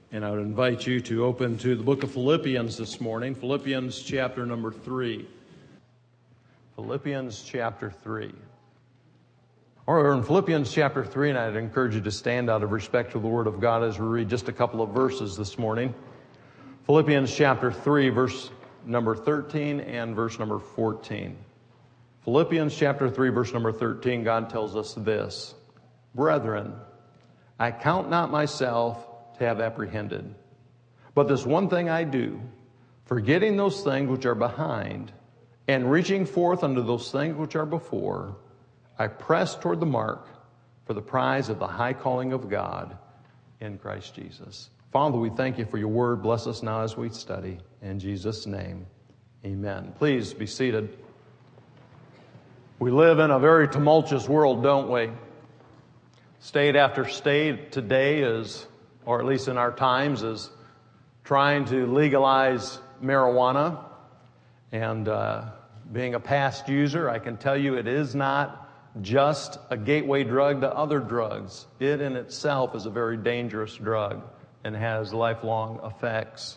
And I would invite you to open to the book of Philippians this morning, Philippians chapter number 3. Philippians chapter 3. We're in Philippians chapter 3, and I'd encourage you to stand out of respect to the Word of God as we read just a couple of verses this morning. Philippians chapter 3, verse number 13 and verse number 14. Philippians chapter 3, verse number 13, God tells us this: Brethren, I count not myself to have apprehended, but this one thing I do, forgetting those things which are behind, and reaching forth unto those things which are before, I press toward the mark for the prize of the high calling of God in Christ Jesus. Father, we thank you for your word. Bless us now as we study. In Jesus' name, amen. Please be seated. We live in a very tumultuous world, don't we? State after state today is, or at least in our times, is trying to legalize marijuana. And being a past user, I can tell you it is not just a gateway drug to other drugs. It in itself is a very dangerous drug and has lifelong effects.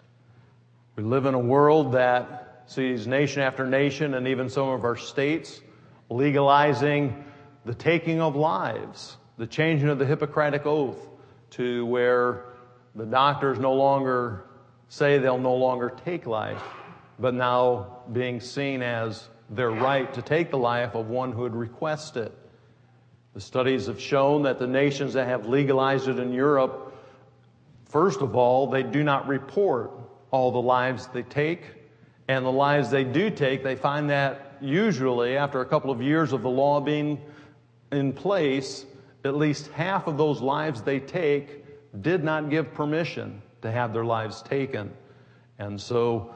We live in a world that sees nation after nation and even some of our states legalizing the taking of lives, the changing of the Hippocratic Oath to where the doctors no longer say they'll no longer take life, but now being seen as their right to take the life of one who would request it. The studies have shown that the nations that have legalized it in Europe, first of all, they do not report all the lives they take, and the lives they do take, they find that usually after a couple of years of the law being in place, at least half of those lives they take did not give permission to have their lives taken. And so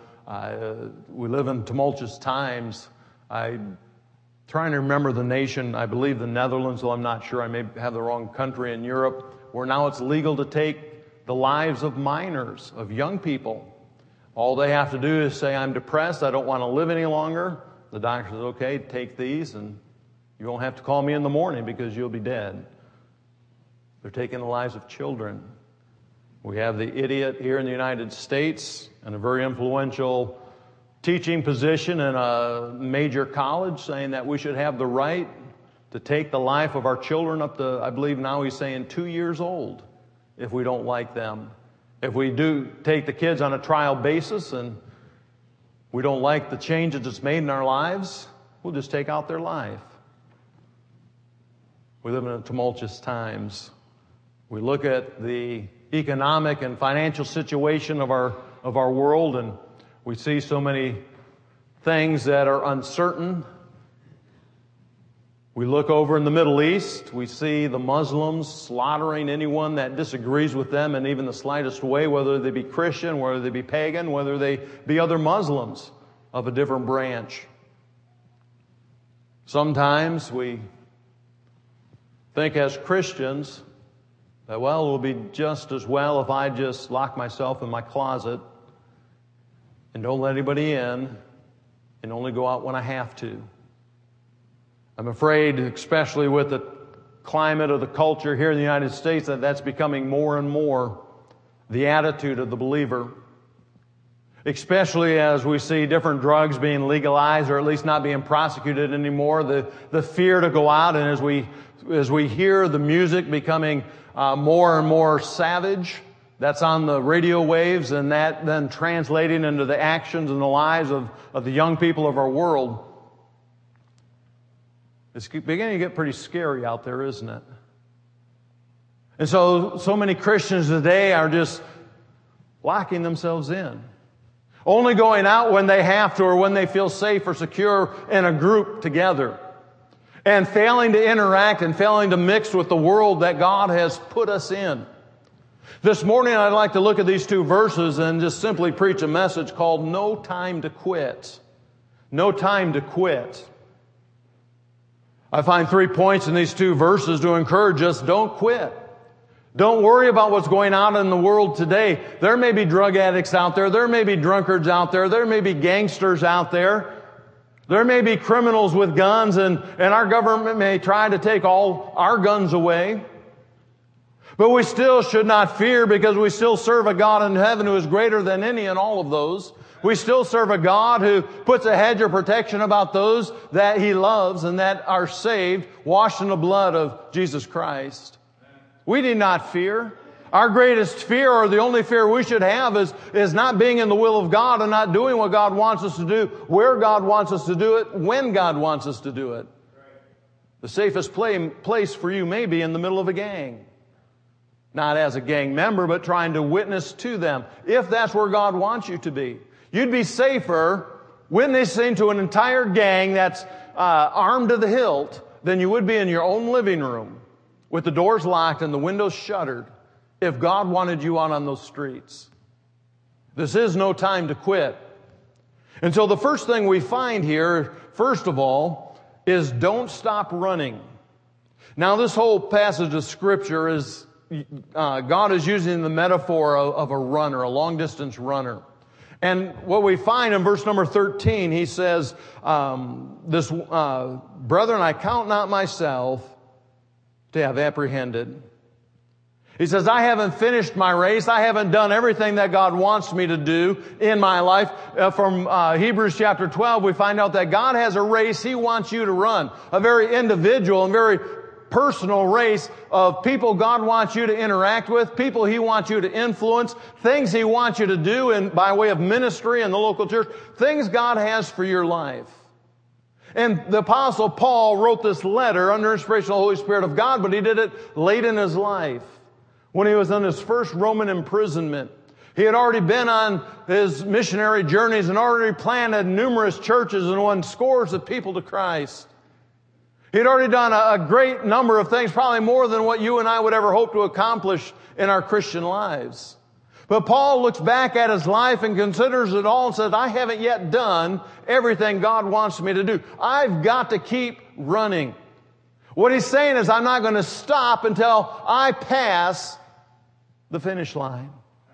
we live in tumultuous times. I'm trying to remember the nation, I believe the Netherlands, though I'm not sure, I may have the wrong country in Europe, where now it's legal to take the lives of minors, of young people. All they have to do is say, I'm depressed, I don't want to live any longer. The doctor says, okay, take these, and you won't have to call me in the morning because you'll be dead. They're taking the lives of children. We have the idiot here in the United States in a very influential teaching position in a major college saying that we should have the right to take the life of our children up to, I believe now he's saying 2 years old if we don't like them. If we do take the kids on a trial basis and we don't like the changes it's made in our lives, we'll just take out their life. We live in tumultuous times. We look at the economic and financial situation of our world, and we see so many things that are uncertain. We look over in the Middle East, we see the Muslims slaughtering anyone that disagrees with them in even the slightest way, whether they be Christian, whether they be pagan, whether they be other Muslims of a different branch. Sometimes we think as Christians that, well, it will be just as well if I just lock myself in my closet and don't let anybody in and only go out when I have to. I'm afraid, especially with the climate of the culture here in the United States, that that's becoming more and more the attitude of the believer. Especially as we see different drugs being legalized or at least not being prosecuted anymore, the fear to go out, and as we hear the music becoming more and more savage, that's on the radio waves, and that then translating into the actions and the lives of the young people of our world. It's beginning to get pretty scary out there, isn't it? And so many Christians today are just locking themselves in. Only going out when they have to or when they feel safe or secure in a group together. And failing to interact and failing to mix with the world that God has put us in. This morning I'd like to look at these two verses and just simply preach a message called No Time to Quit. No time to quit. I find 3 points in these two verses to encourage us: don't quit. Don't worry about what's going on in the world today. There may be drug addicts out there. There may be drunkards out there. There may be gangsters out there. There may be criminals with guns, and our government may try to take all our guns away. But we still should not fear because we still serve a God in heaven who is greater than any and all of those. We still serve a God who puts a hedge of protection about those that He loves and that are saved, washed in the blood of Jesus Christ. We need not fear. Our greatest fear, or the only fear we should have, is not being in the will of God and not doing what God wants us to do, where God wants us to do it, when God wants us to do it. The safest place for you may be in the middle of a gang. Not as a gang member, but trying to witness to them, if that's where God wants you to be. You'd be safer witnessing to an entire gang that's armed to the hilt than you would be in your own living room with the doors locked and the windows shuttered if God wanted you out on those streets. This is no time to quit. And so the first thing we find here, first of all, is don't stop running. Now this whole passage of Scripture is God is using the metaphor of a runner, a long-distance runner. And what we find in verse number 13, he says, Brethren, I count not myself to have apprehended. He says, I haven't finished my race. I haven't done everything that God wants me to do in my life. From Hebrews chapter 12, we find out that God has a race He wants you to run, a very individual and very personal race of people God wants you to interact with, people He wants you to influence, things He wants you to do by way of ministry in the local church, things God has for your life. And the Apostle Paul wrote this letter under inspiration of the Holy Spirit of God, but he did it late in his life when he was on his first Roman imprisonment. He had already been on his missionary journeys and already planted numerous churches and won scores of people to Christ. He'd already done a great number of things, probably more than what you and I would ever hope to accomplish in our Christian lives. But Paul looks back at his life and considers it all and says, I haven't yet done everything God wants me to do. I've got to keep running. What he's saying is, I'm not going to stop until I pass the finish line.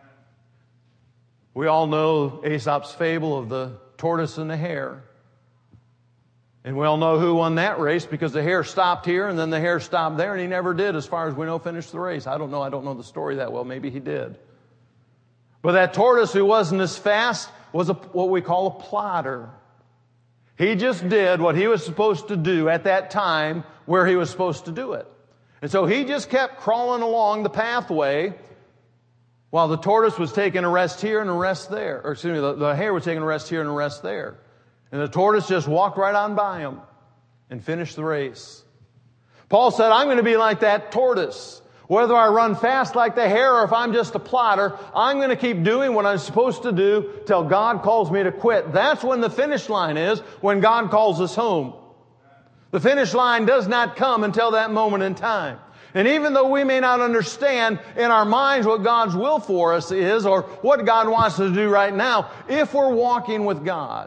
We all know Aesop's fable of the tortoise and the hare. And we all know who won that race because the hare stopped here and then the hare stopped there and he never did, as far as we know, finish the race. I don't know the story that well. Maybe he did. But that tortoise who wasn't as fast was what we call a plotter. He just did what he was supposed to do at that time where he was supposed to do it. And so he just kept crawling along the pathway while the tortoise was taking a rest here and a rest there. Or excuse me, the hare was taking a rest here and a rest there. And the tortoise just walked right on by him and finished the race. Paul said, I'm going to be like that tortoise. Whether I run fast like the hare or if I'm just a plotter, I'm going to keep doing what I'm supposed to do till God calls me to quit. That's when the finish line is, when God calls us home. The finish line does not come until that moment in time. And even though we may not understand in our minds what God's will for us is or what God wants us to do right now, if we're walking with God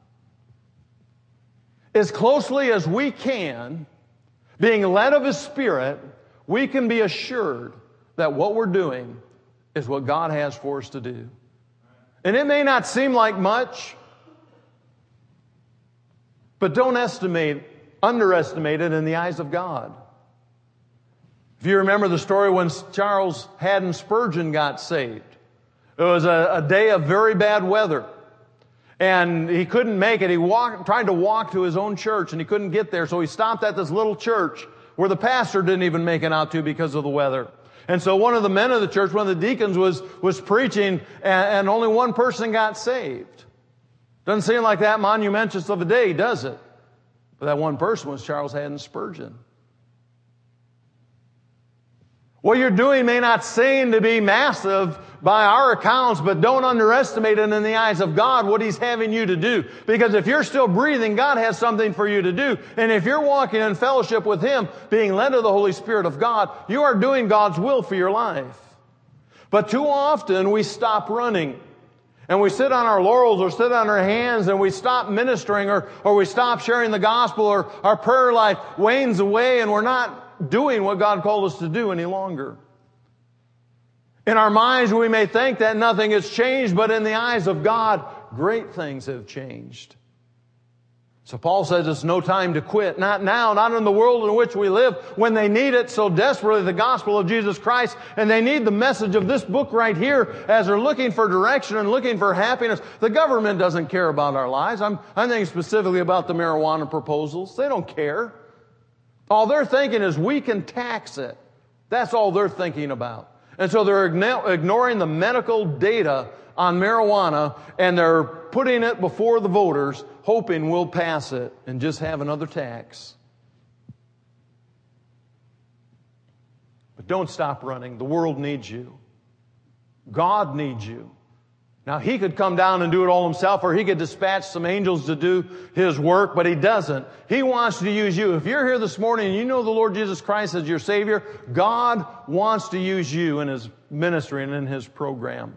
as closely as we can, being led of His Spirit, we can be assured that what we're doing is what God has for us to do. And it may not seem like much, but don't underestimate it in the eyes of God. If you remember the story when Charles Haddon Spurgeon got saved, it was a day of very bad weather. And he couldn't make it. He tried to walk to his own church and he couldn't get there. So he stopped at this little church where the pastor didn't even make it out to because of the weather. And so one of the men of the church, one of the deacons was preaching and only one person got saved. Doesn't seem like that monumentous of a day, does it? But that one person was Charles Haddon Spurgeon. What you're doing may not seem to be massive by our accounts, but don't underestimate it in the eyes of God, what He's having you to do. Because if you're still breathing, God has something for you to do. And if you're walking in fellowship with Him, being led of the Holy Spirit of God, you are doing God's will for your life. But too often we stop running. And we sit on our laurels or sit on our hands and we stop ministering or we stop sharing the gospel or our prayer life wanes away and we're not doing what God called us to do any longer. In our minds, we may think that nothing has changed, but in the eyes of God, great things have changed. So Paul says it's no time to quit. Not now, not in the world in which we live, when they need it so desperately, the gospel of Jesus Christ, and they need the message of this book right here as they're looking for direction and looking for happiness. The government doesn't care about our lives. I'm thinking specifically about the marijuana proposals. They don't care. All they're thinking is we can tax it. That's all they're thinking about. And so they're ignoring the medical data on marijuana, and they're putting it before the voters, hoping we'll pass it and just have another tax. But don't stop running. The world needs you. God needs you. Now, He could come down and do it all Himself, or He could dispatch some angels to do His work, but He doesn't. He wants to use you. If you're here this morning and you know the Lord Jesus Christ as your Savior, God wants to use you in His ministry and in His program.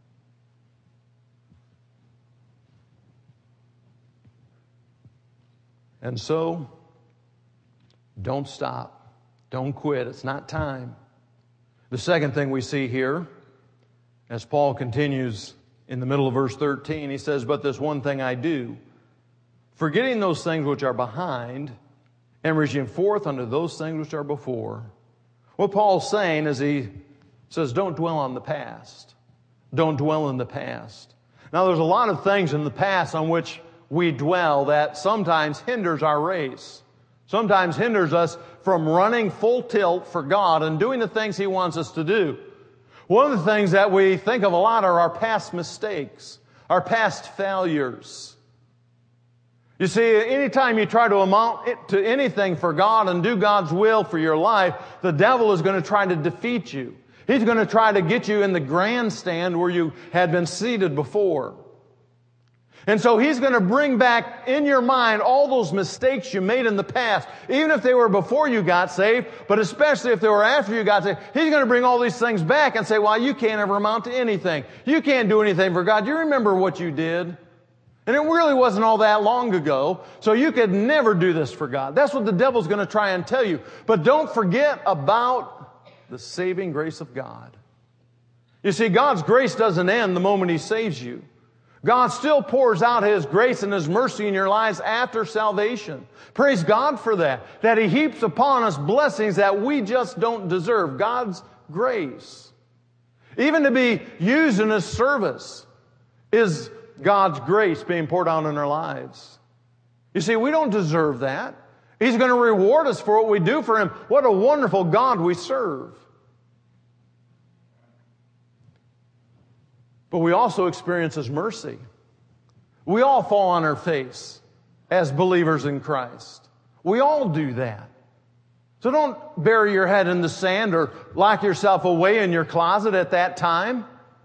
And so, don't stop. Don't quit. It's not time. The second thing we see here, as Paul continues in the middle of verse 13, he says, "But this one thing I do, forgetting those things which are behind, and reaching forth unto those things which are before." What Paul's saying is he says, don't dwell on the past. Don't dwell in the past. Now, there's a lot of things in the past on which we dwell that sometimes hinders our race. Sometimes hinders us from running full tilt for God and doing the things He wants us to do. One of the things that we think of a lot are our past mistakes, our past failures. You see, anytime you try to amount to anything for God and do God's will for your life, the devil is going to try to defeat you. He's going to try to get you in the grandstand where you had been seated before. And so he's going to bring back in your mind all those mistakes you made in the past, even if they were before you got saved, but especially if they were after you got saved. He's going to bring all these things back and say, well, you can't ever amount to anything. You can't do anything for God. You remember what you did? And it really wasn't all that long ago, so you could never do this for God. That's what the devil's going to try and tell you. But don't forget about the saving grace of God. You see, God's grace doesn't end the moment He saves you. God still pours out His grace and His mercy in your lives after salvation. Praise God for that He heaps upon us blessings that we just don't deserve. God's grace. Even to be used in His service is God's grace being poured out in our lives. You see, we don't deserve that. He's going to reward us for what we do for Him. What a wonderful God we serve. But we also experience His mercy. We all fall on our face as believers in Christ. We all do that. So don't bury your head in the sand or lock yourself away in your closet at that time.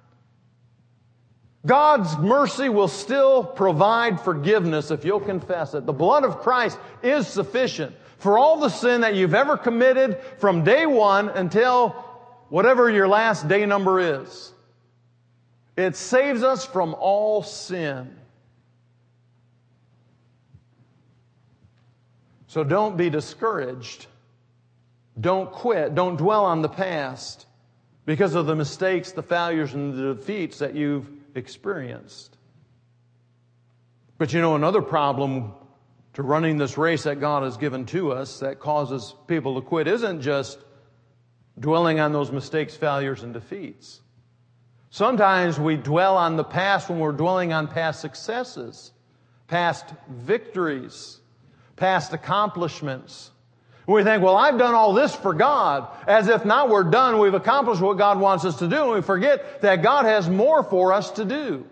God's mercy will still provide forgiveness if you'll confess it. The blood of Christ is sufficient for all the sin that you've ever committed from day one until whatever your last day number is. It saves us from all sin. So don't be discouraged. Don't quit. Don't dwell on the past because of the mistakes, the failures, and the defeats that you've experienced. But you know, another problem to running this race that God has given to us that causes people to quit isn't just dwelling on those mistakes, failures, and defeats. Sometimes we dwell on the past when we're dwelling on past successes, past victories, past accomplishments. We think, well, I've done all this for God, as if now we're done, we've accomplished what God wants us to do, and we forget that God has more for us to do.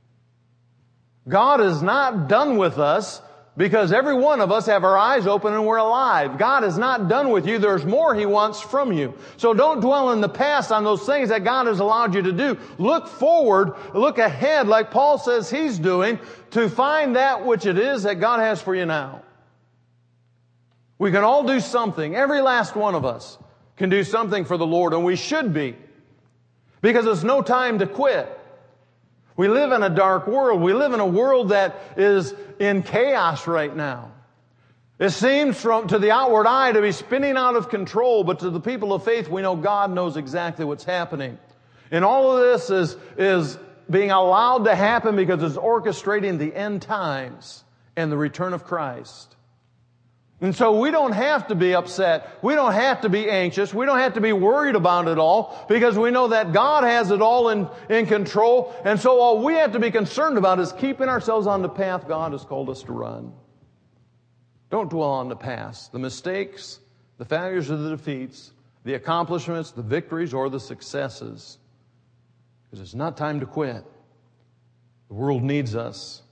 God is not done with us because every one of us have our eyes open and we're alive. God is not done with you. There's more He wants from you. So don't dwell in the past on those things that God has allowed you to do. Look forward, look ahead, like Paul says he's doing, to find that which it is that God has for you now. We can all do something. Every last one of us can do something for the Lord, and we should be, because it's no time to quit. We live in a dark world. We live in a world that is in chaos right now. It seems to the outward eye to be spinning out of control, but to the people of faith, we know God knows exactly what's happening. And all of this is being allowed to happen because it's orchestrating the end times and the return of Christ. And so we don't have to be upset. We don't have to be anxious. We don't have to be worried about it all, because we know that God has it all in control. And so all we have to be concerned about is keeping ourselves on the path God has called us to run. Don't dwell on the past, the mistakes, the failures or the defeats, the accomplishments, the victories, or the successes. Because it's not time to quit. The world needs us.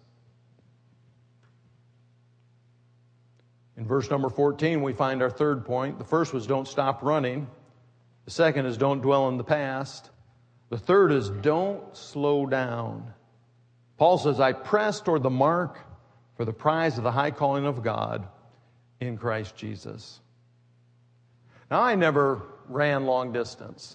In verse number 14, we find our third point. The first was don't stop running. The second is don't dwell in the past. The third is don't slow down. Paul says, I press toward the mark for the prize of the high calling of God in Christ Jesus. Now, I never ran long distance.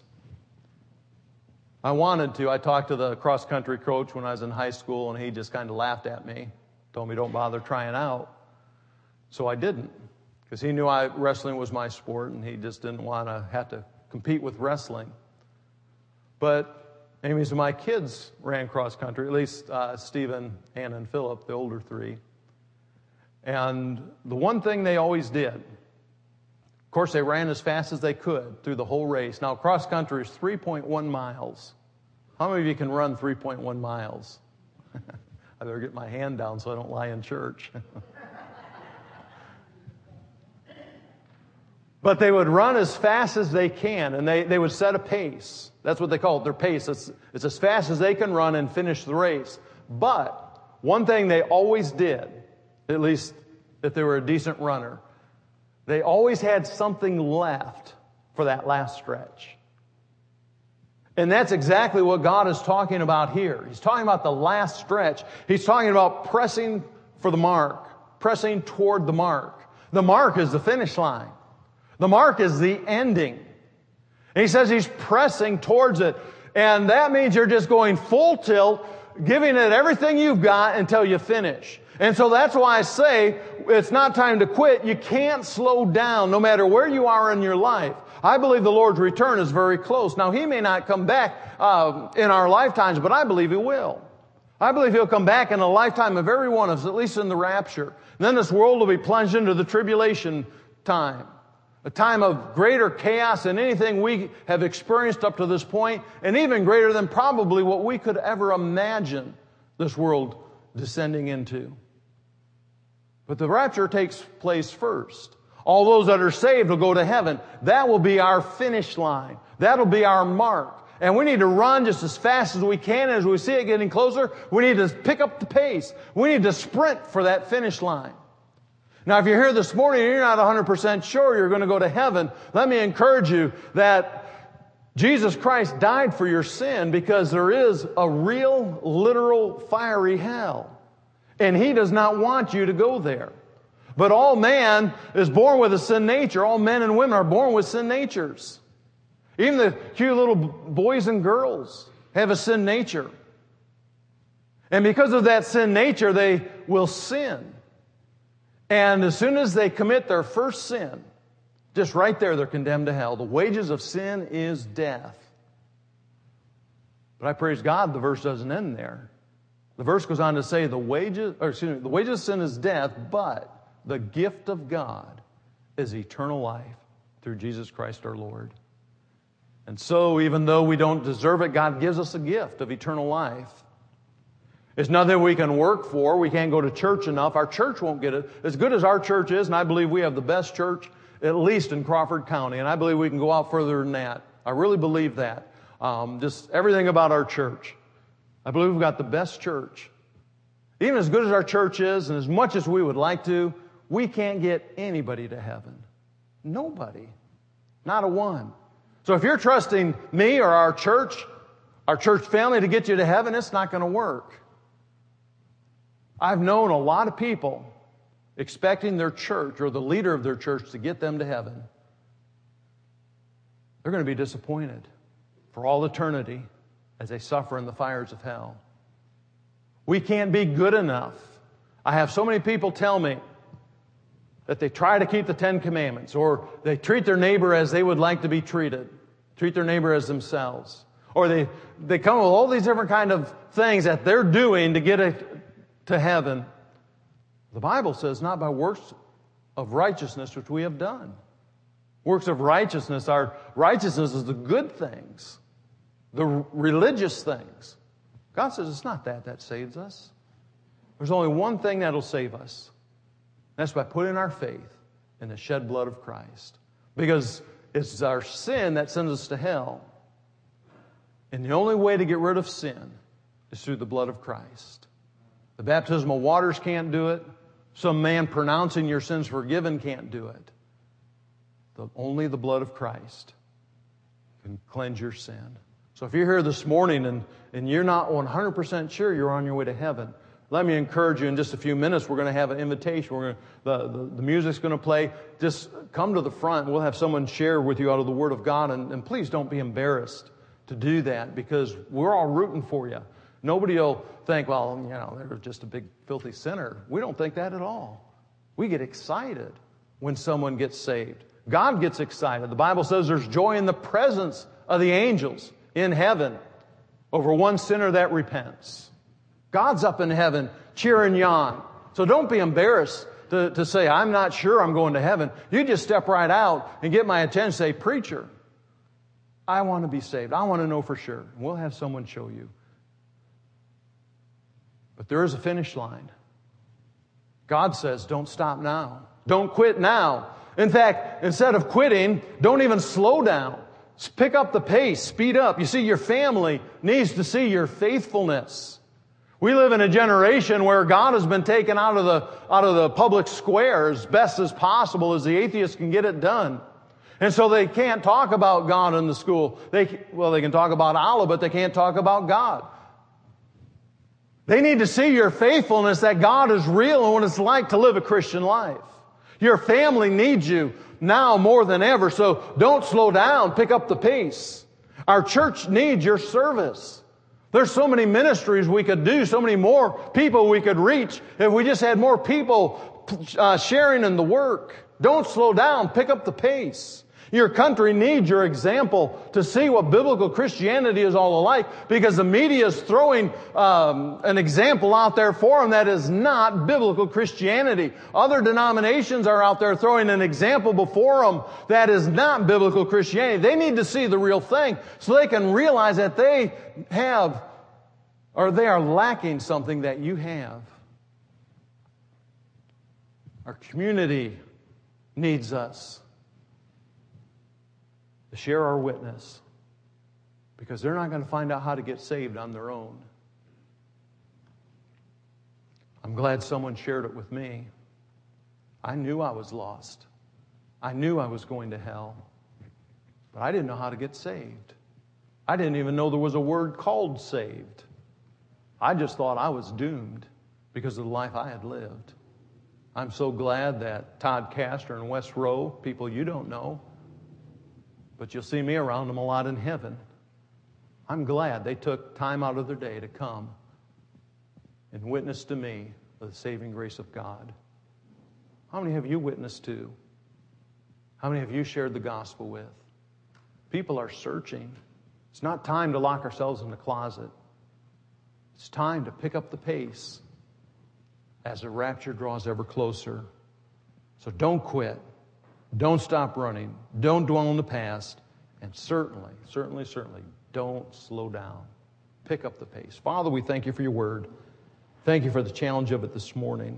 I wanted to. I talked to the cross-country coach when I was in high school, and he just kind of laughed at me, told me don't bother trying out. So I didn't, because he knew wrestling was my sport, and he just didn't want to have to compete with wrestling. But anyways, my kids ran cross-country, at least Stephen, Anna, and Philip, the older three. And the one thing they always did, of course, they ran as fast as they could through the whole race. Now, cross-country is 3.1 miles. How many of you can run 3.1 miles? I better get my hand down so I don't lie in church. But they would run as fast as they can, and they would set a pace. That's what they call it, their pace. It's as fast as they can run and finish the race. But one thing they always did, at least if they were a decent runner, they always had something left for that last stretch. And that's exactly what God is talking about here. He's talking about the last stretch. He's talking about pressing for the mark, pressing toward the mark. The mark is the finish line. The mark is the ending. And he says he's pressing towards it. And that means you're just going full tilt, giving it everything you've got until you finish. And so that's why I say it's not time to quit. You can't slow down no matter where you are in your life. I believe the Lord's return is very close. Now, He may not come back in our lifetimes, but I believe He will. I believe He'll come back in a lifetime of every one of us, at least in the rapture. And then this world will be plunged into the tribulation time. A time of greater chaos than anything we have experienced up to this point, and even greater than probably what we could ever imagine this world descending into. But the rapture takes place first. All those that are saved will go to heaven. That will be our finish line. That'll be our mark. And we need to run just as fast as we can. As we see it getting closer, we need to pick up the pace. We need to sprint for that finish line. Now, if you're here this morning and you're not 100% sure you're going to go to heaven, let me encourage you that Jesus Christ died for your sin, because there is a real, literal, fiery hell. And He does not want you to go there. But all man is born with a sin nature. All men and women are born with sin natures. Even the cute little boys and girls have a sin nature. And because of that sin nature, they will sin. And as soon as they commit their first sin, just right there, they're condemned to hell. The wages of sin is death. But I praise God, the verse doesn't end there. The verse goes on to say the wages of sin is death, but the gift of God is eternal life through Jesus Christ our Lord. And so, even though we don't deserve it, God gives us a gift of eternal life. It's nothing we can work for. We can't go to church enough. Our church won't get it. As good as our church is, and I believe we have the best church, at least in Crawford County, and I believe we can go out further than that. I really believe that. Just everything about our church. I believe we've got the best church. Even as good as our church is, and as much as we would like to, we can't get anybody to heaven. Nobody. Not a one. So if you're trusting me or our church family to get you to heaven, it's not going to work. I've known a lot of people expecting their church or the leader of their church to get them to heaven. They're going to be disappointed for all eternity as they suffer in the fires of hell. We can't be good enough. I have so many people tell me that they try to keep the 10 Commandments, or they treat their neighbor as they would like to be treated, treat their neighbor as themselves. Or they come with all these different kind of things that they're doing to get to heaven. The Bible says not by works of righteousness which we have done. Works of righteousness, our righteousness is the good things, the religious things. God says it's not that saves us. There's only one thing that'll save us. That's by putting our faith in the shed blood of Christ. Because it's our sin that sends us to hell. And the only way to get rid of sin is through the blood of Christ. The baptismal waters can't do it. Some man pronouncing your sins forgiven can't do it. Only the blood of Christ can cleanse your sin. So if you're here this morning and you're not 100% sure you're on your way to heaven, let me encourage you. In just a few minutes, we're going to have an invitation. The music's going to play. Just come to the front. We'll have someone share with you out of the Word of God. And please don't be embarrassed to do that, because we're all rooting for you. Nobody will think, well, they're just a big filthy sinner. We don't think that at all. We get excited when someone gets saved. God gets excited. The Bible says there's joy in the presence of the angels in heaven over one sinner that repents. God's up in heaven cheering you on. So don't be embarrassed to say, I'm not sure I'm going to heaven. You just step right out and get my attention and say, preacher, I want to be saved. I want to know for sure. And we'll have someone show you. But there is a finish line. God says, don't stop now. Don't quit now. In fact, instead of quitting, don't even slow down. Pick up the pace. Speed up. You see, your family needs to see your faithfulness. We live in a generation where God has been taken out of the public square as best as possible, as the atheists can get it done. And so they can't talk about God in the school. They can talk about Allah, but they can't talk about God. They need to see your faithfulness, that God is real and what it's like to live a Christian life. Your family needs you now more than ever, so don't slow down. Pick up the pace. Our church needs your service. There's so many ministries we could do, so many more people we could reach if we just had more people sharing in the work. Don't slow down. Pick up the pace. Your country needs your example to see what biblical Christianity is all alike, because the media is throwing an example out there for them that is not biblical Christianity. Other denominations are out there throwing an example before them that is not biblical Christianity. They need to see the real thing so they can realize that they have, or they are lacking something that you have. Our community needs us to share our witness, because they're not going to find out how to get saved on their own. I'm glad someone shared it with me. I knew I was lost. I knew I was going to hell, but I didn't know how to get saved. I didn't even know there was a word called saved. I just thought I was doomed because of the life I had lived. I'm so glad that Todd Castor and Wes Rowe, people you don't know, but you'll see me around them a lot in heaven. I'm glad they took time out of their day to come and witness to me of the saving grace of God. How many have you witnessed to? How many have you shared the gospel with? People are searching. It's not time to lock ourselves in the closet. It's time to pick up the pace as the rapture draws ever closer. So don't quit. Don't stop running. Don't dwell on the past. And certainly don't slow down. Pick up the pace. Father, we thank you for your word. Thank you for the challenge of it this morning.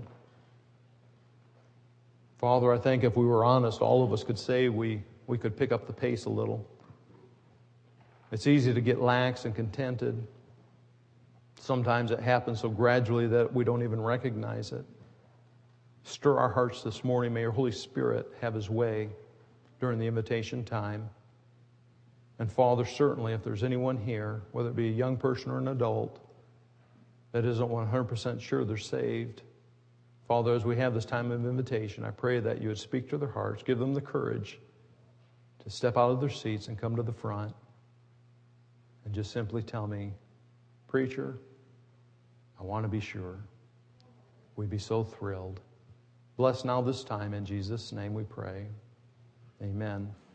Father, I think if we were honest, all of us could say we could pick up the pace a little. It's easy to get lax and contented. Sometimes it happens so gradually that we don't even recognize it. Stir our hearts this morning. May your Holy Spirit have His way during the invitation time. And Father, certainly if there's anyone here, whether it be a young person or an adult, that isn't 100% sure they're saved, Father, as we have this time of invitation, I pray that you would speak to their hearts, give them the courage to step out of their seats and come to the front and just simply tell me, preacher, I want to be sure. We'd be so thrilled. Bless now this time. In Jesus' name we pray. Amen.